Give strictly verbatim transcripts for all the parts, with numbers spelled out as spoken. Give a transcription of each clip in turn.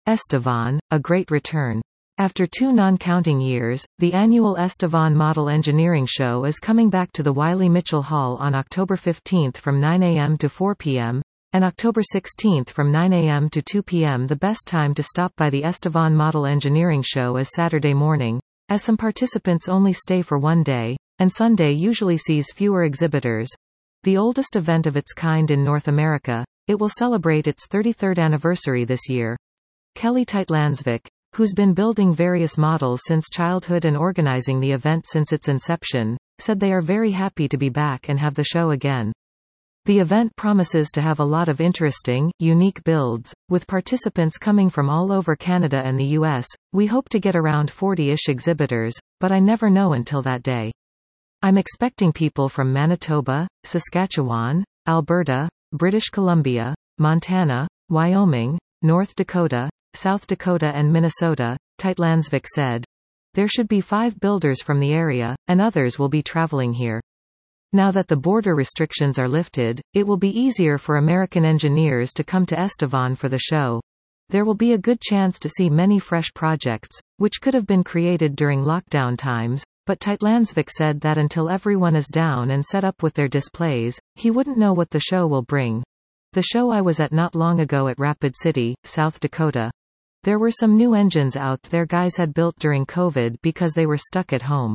Estevan, a great return. After two non-counting years, the annual Estevan Model Engineering Show is coming back to the Wiley Mitchell Hall on October fifteenth from nine a m to four p m, and October sixteenth from nine a m to two p m The best time to stop by the Estevan Model Engineering Show is Saturday morning, as some participants only stay for one day, and Sunday usually sees fewer exhibitors. The oldest event of its kind in North America, it will celebrate its thirty-third anniversary this year. Kelly Tytlandsvik, who's been building various models since childhood and organizing the event since its inception, said they are very happy to be back and have the show again. The event promises to have a lot of interesting, unique builds, with participants coming from all over Canada and the U S. We hope to get around forty-ish exhibitors, but I never know until that day. I'm expecting people from Manitoba, Saskatchewan, Alberta, British Columbia, Montana, Wyoming, North Dakota, South Dakota and Minnesota, Tytlandsvik said. There should be five builders from the area, and others will be traveling here. Now that the border restrictions are lifted, it will be easier for American engineers to come to Estevan for the show. There will be a good chance to see many fresh projects, which could have been created during lockdown times, but Tytlandsvik said that until everyone is down and set up with their displays, he wouldn't know what the show will bring. The show I was at not long ago at Rapid City, South Dakota. There were some new engines out there guys had built during COVID because they were stuck at home.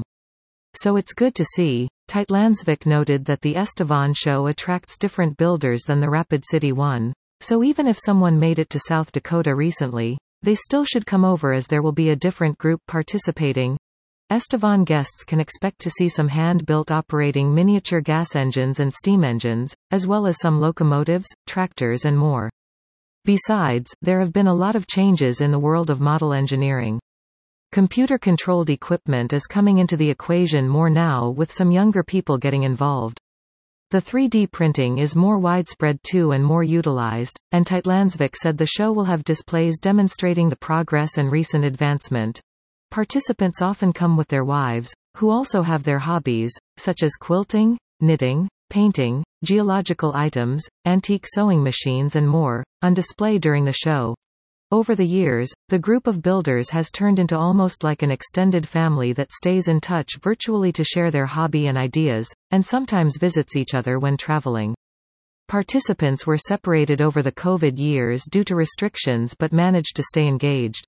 So it's good to see. Tytlandsvik noted that the Estevan show attracts different builders than the Rapid City one, so even if someone made it to South Dakota recently, they still should come over as there will be a different group participating. Estevan guests can expect to see some hand-built operating miniature gas engines and steam engines, as well as some locomotives, tractors and more. Besides, there have been a lot of changes in the world of model engineering. Computer-controlled equipment is coming into the equation more now, with some younger people getting involved. The three D printing is more widespread too and more utilized, and Tytlandsvik said the show will have displays demonstrating the progress and recent advancement. Participants often come with their wives, who also have their hobbies, such as quilting, knitting, painting, geological items, antique sewing machines and more, on display during the show. Over the years, the group of builders has turned into almost like an extended family that stays in touch virtually to share their hobby and ideas, and sometimes visits each other when traveling. Participants were separated over the COVID years due to restrictions but managed to stay engaged.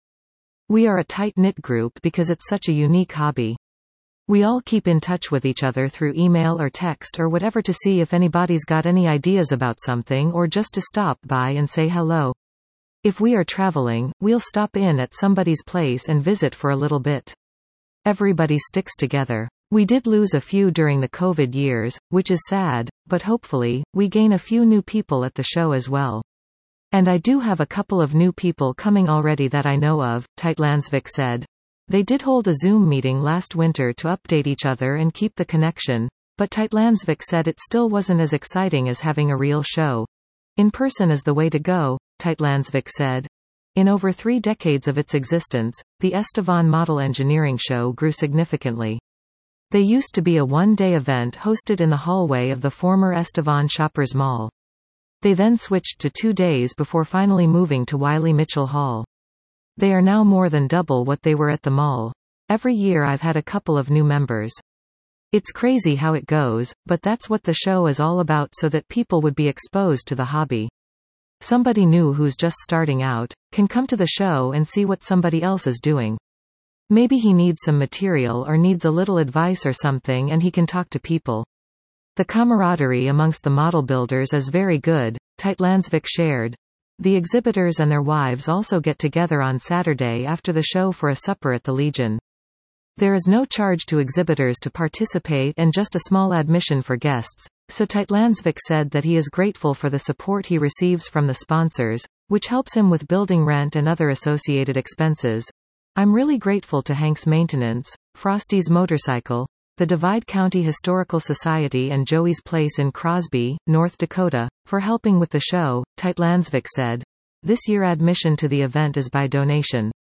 We are a tight-knit group because it's such a unique hobby. We all keep in touch with each other through email or text or whatever to see if anybody's got any ideas about something or just to stop by and say hello. If we are traveling, we'll stop in at somebody's place and visit for a little bit. Everybody sticks together. We did lose a few during the COVID years, which is sad, but hopefully, we gain a few new people at the show as well. And I do have a couple of new people coming already that I know of, Tytlandsvik said. They did hold a Zoom meeting last winter to update each other and keep the connection, but Tytlandsvik said it still wasn't as exciting as having a real show. In person is the way to go, Tytlandsvik said. In over three decades of its existence, the Estevan Model Engineering Show grew significantly. They used to be a one-day event hosted in the hallway of the former Estevan Shoppers Mall. They then switched to two days before finally moving to Wiley Mitchell Hall. They are now more than double what they were at the mall. Every year I've had a couple of new members. It's crazy how it goes, but that's what the show is all about, so that people would be exposed to the hobby. Somebody new who's just starting out can come to the show and see what somebody else is doing. Maybe he needs some material or needs a little advice or something, and he can talk to people. The camaraderie amongst the model builders is very good, Tytlandsvik shared. The exhibitors and their wives also get together on Saturday after the show for a supper at the Legion. There is no charge to exhibitors to participate and just a small admission for guests, so Tytlandsvik said that he is grateful for the support he receives from the sponsors, which helps him with building rent and other associated expenses. I'm really grateful to Hank's Maintenance, Frosty's Motorcycle, the Divide County Historical Society and Joey's Place in Crosby, North Dakota, for helping with the show, Tytlandsvik said. This year admission to the event is by donation.